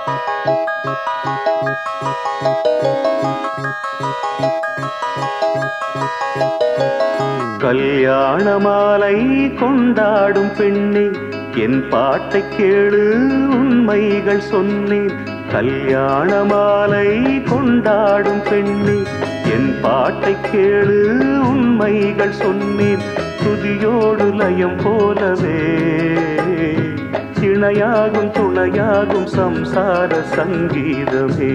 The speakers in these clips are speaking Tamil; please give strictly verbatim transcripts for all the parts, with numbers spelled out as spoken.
கல்யாண மாலை கொண்டாடும் பெண்ணே, என் பாட்டை கேளு உண்மைகள் சொன்னேன். கல்யாண மாலை கொண்டாடும் பெண்ணே, என் பாட்டை கேளு உண்மைகள் சொன்னேன். துதியோடு லயம் போலவே இணையாகும் துணையாகும் சம்சார சங்கீதமே.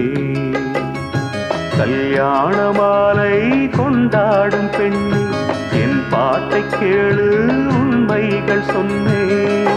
கல்யாண மாலை கொண்டாடும் பெண்ணே, என் பாட்டை கேளு உண்மைகள் சொன்னேன்.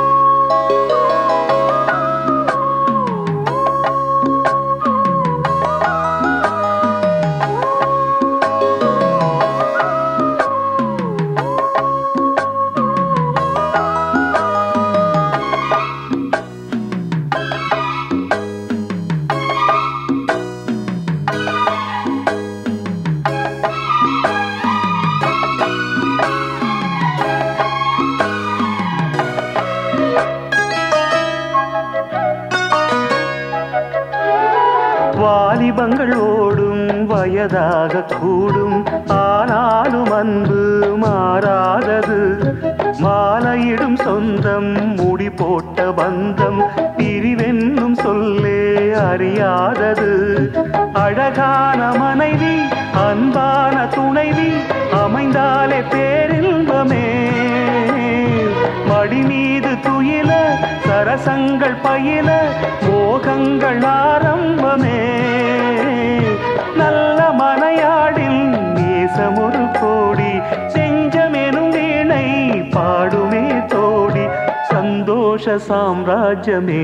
வாலிபங்கள் ஓடும் வயதாக கூடும், ஆனாலும் அன்பு மாறாதது. மாலையிடும் சொந்தம் முடி போட்ட பந்தம் பிரிவென்னும் சொல்லே அறியாதது. அழகான மனைவி அன்பான துணைவி அமைந்தாலே பேரின்பமே. மடி மீது துயில சரசங்கள் பயில மோகங்கள் ஆரம்பமே. நல்ல மனையாடில் நேசமொரு கோடி, செஞ்சமெனும் வீணை பாடுமே தோடி. சந்தோஷ சாம்ராஜ்யமே.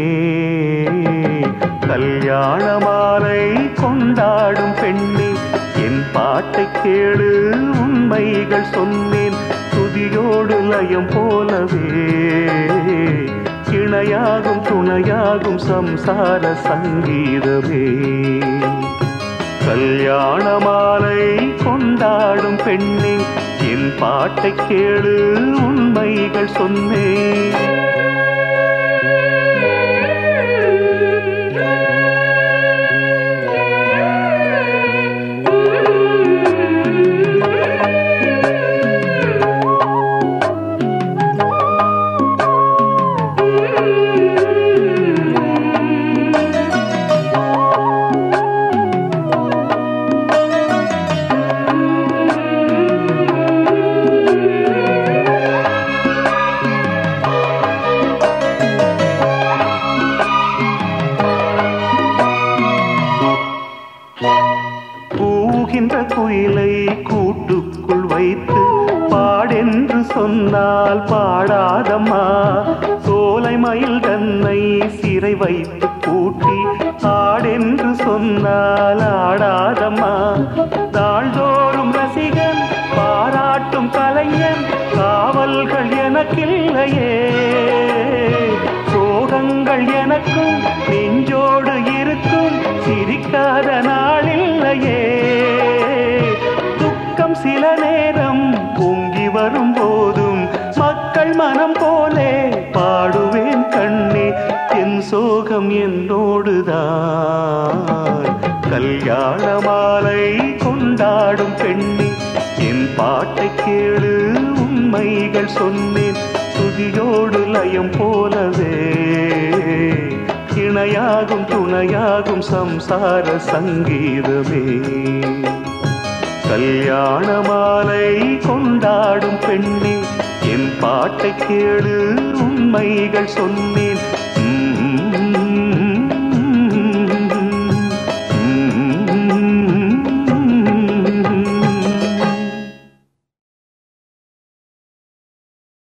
கல்யாண மாலை கொண்டாடும் பெண்ணே, என் பாட்டை கேளு உண்மைகள் சொன்னேன். துதியோடு லயம் போலவே இணையாகும் துணையாகும் சம்சார சங்கீதமே. கல்யாண மாலை கொண்டாடும் பெண்ணே, என் பாட்டை கேளு உண்மைகள் சொன்னேன். பூகின்ற குயிலை கூட்டுக்குள் வைத்து பாடென்று சொன்னால் பாடாதம்மா. சோலை மயில் தன்னை சிறை வைத்து பூட்டி ஆடென்று சொன்னால் ஆடாதம்மா. தாழ்தோறும் ரசிகன் பாராட்டும் கலைஞன் காவல்கள் எனக்கில்லையே. சோகங்கள் எனக்கும் நெஞ்சோடு இருக்கும் சிரிக்காத நாளில்லையே. துக்கம் சில நேரம் பொங்கி வரும் போதும் மக்கள் மனம் போலே பாடுவேன் கண்ணே. என் சோகம் என்னோடுதான். கல்யாண மாலை கொண்டாடும் பெண்ணே, என் பாட்டை கேளு உண்மைகள் சொன்னேன். துதியோடு லயம் போலவே இணையாகும் துணையாகும் சம்சார சங்கீதமே. கல்யாண மாலை கொண்டாடும் பெண்ணே, என் பாட்டை கேளு உண்மைகள் சொன்னேன்.